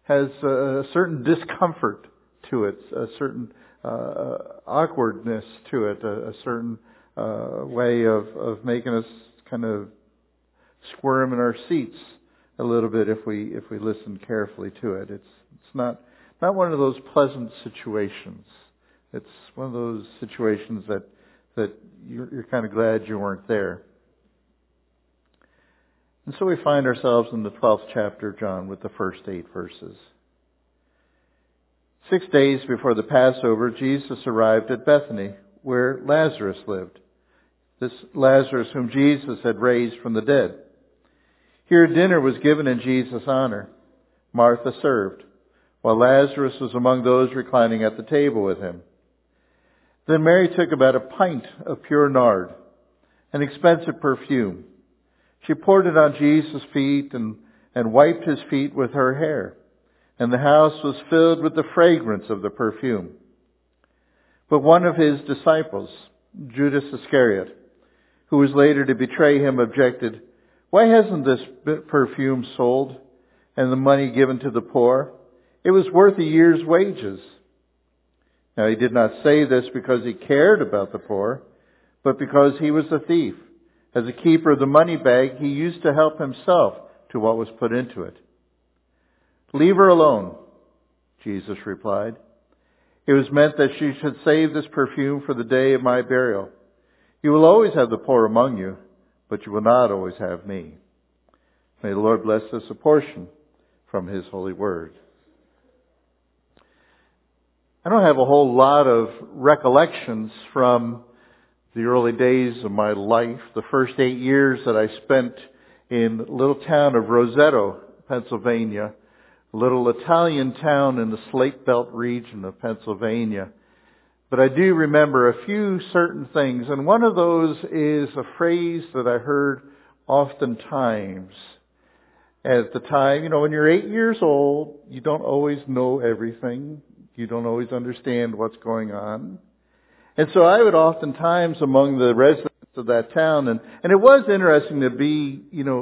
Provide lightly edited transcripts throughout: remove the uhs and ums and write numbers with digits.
has a certain discomfort to it, a certain awkwardness to it, a certain way of making us kind of squirm in our seats a little bit if we listen carefully to it. It's not one of those pleasant situations. It's one of those situations that you're kind of glad you weren't there. And so we find ourselves in the 12th chapter of John with the first 8 verses. 6 days before the Passover, Jesus arrived at Bethany, where Lazarus lived. This Lazarus whom Jesus had raised from the dead. Here dinner was given in Jesus' honor. Martha served, while Lazarus was among those reclining at the table with him. Then Mary took about a pint of pure nard, an expensive perfume. She poured it on Jesus' feet and wiped his feet with her hair, and the house was filled with the fragrance of the perfume. But one of his disciples, Judas Iscariot, who was later to betray him, objected, "Why hasn't this perfume sold and the money given to the poor? It was worth a year's wages." Now he did not say this because he cared about the poor, but because he was a thief. As a keeper of the money bag, he used to help himself to what was put into it. "Leave her alone," Jesus replied. "It was meant that she should save this perfume for the day of my burial. You will always have the poor among you, but you will not always have me." May the Lord bless us a portion from His holy word. I don't have a whole lot of recollections from the early days of my life, the first 8 years that I spent in the little town of Roseto, Pennsylvania, a little Italian town in the Slate Belt region of Pennsylvania. But I do remember a few certain things, and one of those is a phrase that I heard oftentimes. At the time, when you're 8 years old, you don't always know everything. You don't always understand what's going on. And so I would oftentimes, among the residents of that town, and it was interesting to be,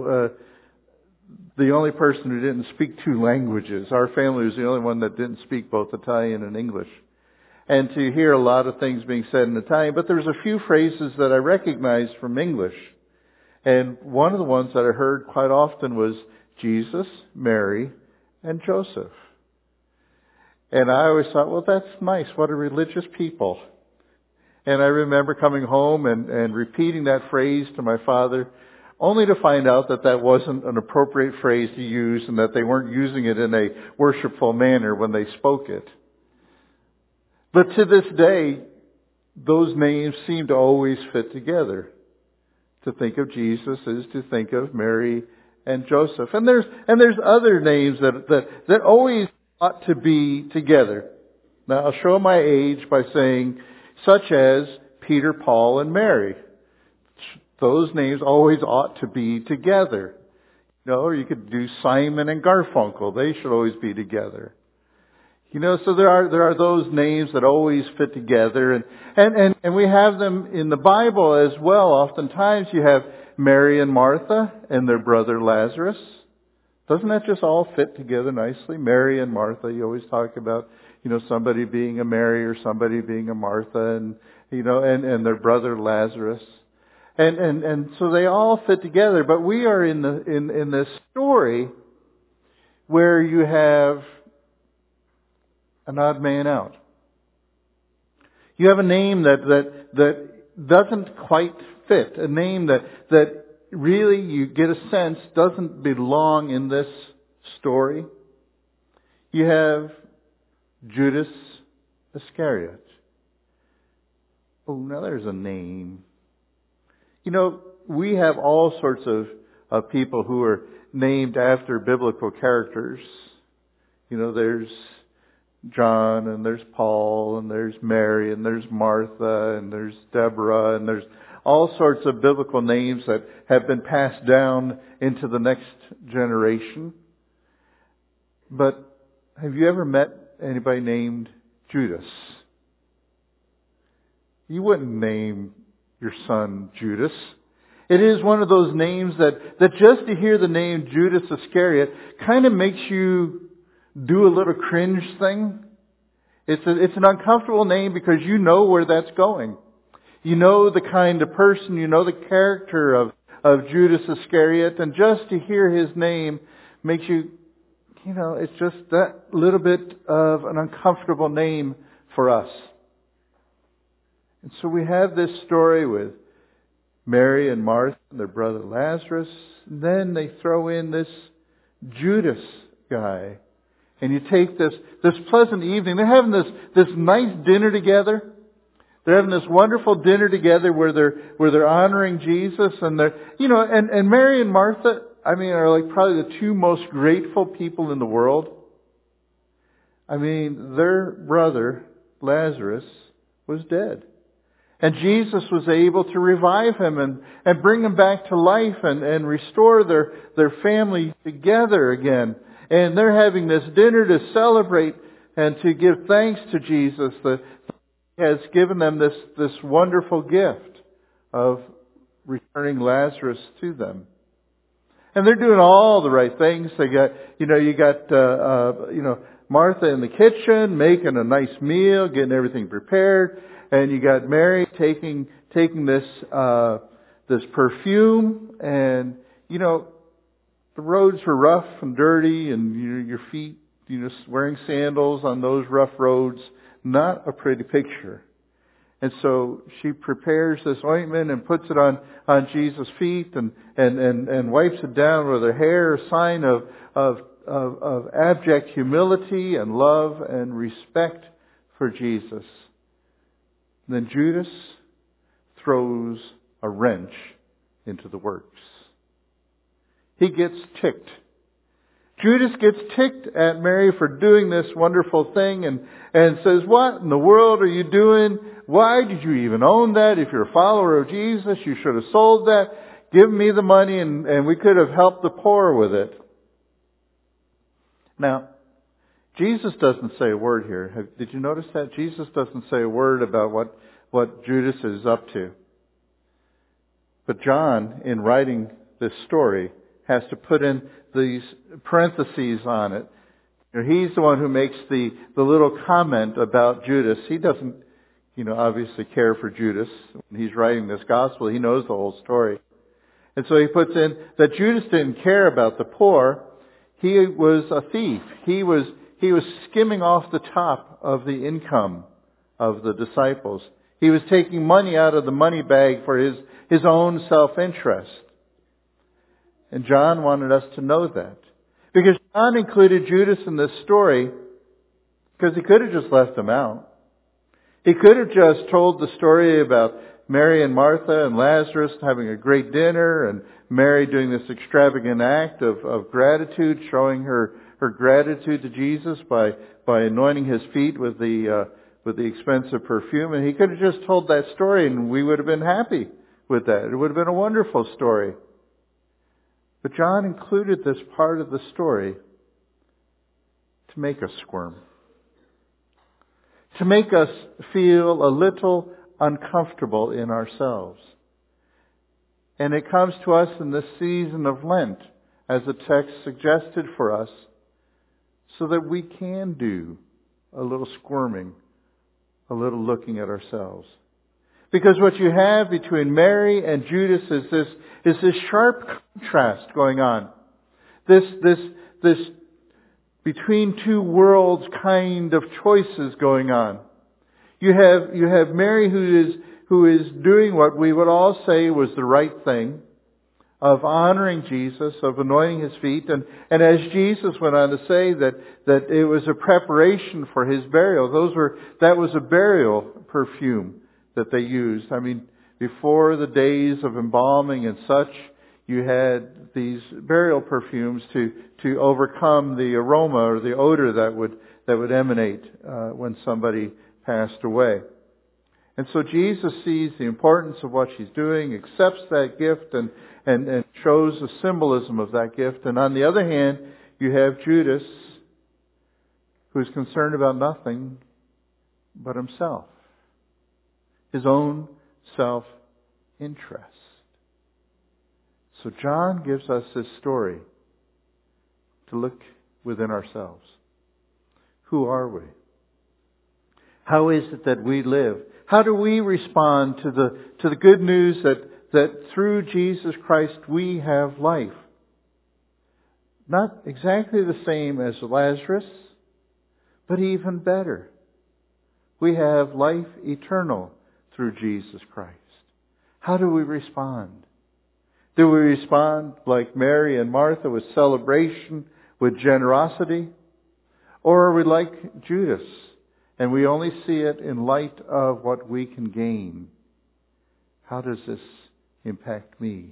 the only person who didn't speak 2 languages. Our family was the only one that didn't speak both Italian and English. And to hear a lot of things being said in Italian, but there was a few phrases that I recognized from English. And one of the ones that I heard quite often was Jesus, Mary, and Joseph. And I always thought, well, that's nice. What a religious people. And I remember coming home and repeating that phrase to my father, only to find out that that wasn't an appropriate phrase to use and that they weren't using it in a worshipful manner when they spoke it. But to this day, those names seem to always fit together. To think of Jesus is to think of Mary and Joseph. And there's other names that always ought to be together. Now I'll show my age by saying such as Peter, Paul, and Mary. Those names always ought to be together. Or you could do Simon and Garfunkel. They should always be together. So there are those names that always fit together, and we have them in the Bible as well. Oftentimes you have Mary and Martha and their brother Lazarus. Doesn't that just all fit together nicely? Mary and Martha, you always talk about, somebody being a Mary or somebody being a Martha, and their brother Lazarus. And so they all fit together, but we are in this story where you have an odd man out. You have a name that doesn't quite fit. A name that really, you get a sense, doesn't belong in this story. You have Judas Iscariot. Oh, now there's a name. We have all sorts of people who are named after biblical characters. There's John, and there's Paul, and there's Mary, and there's Martha, and there's Deborah, and there's all sorts of biblical names that have been passed down into the next generation. But have you ever met anybody named Judas? You wouldn't name your son Judas. It is one of those names that just to hear the name Judas Iscariot kind of makes you do a little cringe thing. It's an uncomfortable name because you know where that's going. You know the kind of person, you know the character of Judas Iscariot, and just to hear his name makes you, it's just that little bit of an uncomfortable name for us. And so we have this story with Mary and Martha and their brother Lazarus. And then they throw in this Judas guy. And you take this pleasant evening. They're having this nice dinner together. They're having this wonderful dinner together where they're honoring Jesus, and and Mary and Martha, are like probably the two most grateful people in the world. Their brother Lazarus was dead. And Jesus was able to revive him and bring him back to life and restore their family together again. And they're having this dinner to celebrate and to give thanks to Jesus that has given them this wonderful gift of returning Lazarus to them. And they're doing all the right things. They got, you got Martha in the kitchen making a nice meal, getting everything prepared. And you got Mary taking this perfume, and the roads were rough and dirty, and your feet, wearing sandals on those rough roads, not a pretty picture. And so she prepares this ointment and puts it on Jesus' feet and wipes it down with her hair, a sign of abject humility and love and respect for Jesus. Then Judas throws a wrench into the works. He gets ticked. Judas gets ticked at Mary for doing this wonderful thing and says, "What in the world are you doing? Why did you even own that? If you're a follower of Jesus, you should have sold that. Give me the money and we could have helped the poor with it." Now, Jesus doesn't say a word here. Did you notice that? Jesus doesn't say a word about what Judas is up to. But John, in writing this story, has to put in these parentheses on it. He's the one who makes the little comment about Judas. He doesn't, obviously care for Judas. When he's writing this gospel, he knows the whole story. And so he puts in that Judas didn't care about the poor. He was a thief. He was skimming off the top of the income of the disciples. He was taking money out of the money bag for his own self-interest. And John wanted us to know that. Because John included Judas in this story because he could have just left him out. He could have just told the story about Mary and Martha and Lazarus having a great dinner and Mary doing this extravagant act of gratitude, showing her gratitude to Jesus by anointing his feet with the expensive perfume. And he could have just told that story and we would have been happy with that. It would have been a wonderful story. But John included this part of the story to make us squirm. To make us feel a little uncomfortable in ourselves. And it comes to us in this season of Lent, as the text suggested for us, so that we can do a little squirming, a little looking at ourselves. Because what you have between Mary and Judas is this sharp contrast going on. This between two worlds kind of choices going on. You have Mary who is doing what we would all say was the right thing, of honoring Jesus, of anointing his feet, and as Jesus went on to say that it was a preparation for his burial. That was a burial perfume that they used. Before the days of embalming and such, you had these burial perfumes to overcome the aroma or the odor that would emanate when somebody passed away. And so Jesus sees the importance of what she's doing, accepts that gift, and shows the symbolism of that gift. And on the other hand, you have Judas, who's concerned about nothing but himself. His own self-interest. So John gives us this story to look within ourselves. Who are we? How is it that we live? How do we respond to the good news that through Jesus Christ we have life? Not exactly the same as Lazarus, but even better. We have life eternal through Jesus Christ. How do we respond? Do we respond like Mary and Martha with celebration, with generosity? Or are we like Judas and we only see it in light of what we can gain? How does this impact me?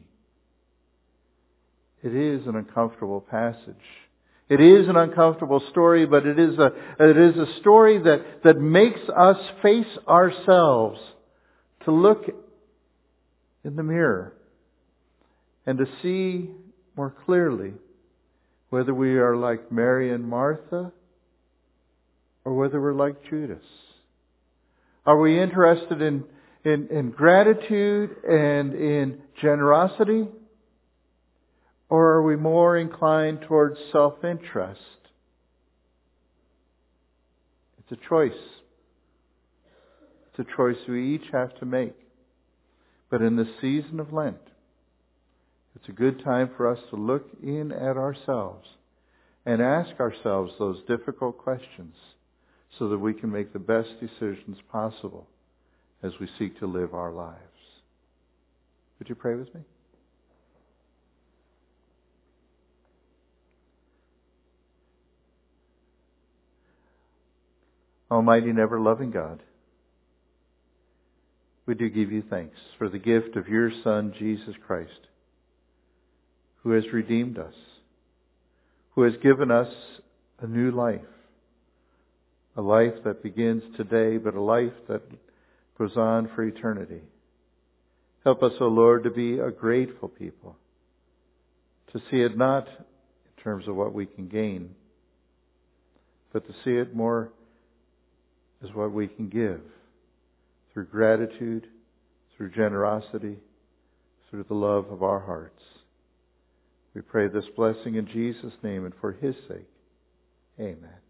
It is an uncomfortable passage. It is an uncomfortable story, but it is a story that makes us face ourselves, to look in the mirror and to see more clearly whether we are like Mary and Martha or whether we're like Judas. Are we interested in gratitude and in generosity? Or are we more inclined towards self-interest? It's a choice. It's a choice we each have to make. But in the season of Lent, it's a good time for us to look in at ourselves and ask ourselves those difficult questions so that we can make the best decisions possible as we seek to live our lives. Would you pray with me? Almighty and ever-loving God, we do give you thanks for the gift of your Son, Jesus Christ, who has redeemed us, who has given us a new life, a life that begins today, but a life that goes on for eternity. Help us, O Lord, to be a grateful people, to see it not in terms of what we can gain, but to see it more as what we can give through gratitude, through generosity, through the love of our hearts. We pray this blessing in Jesus' name and for His sake. Amen.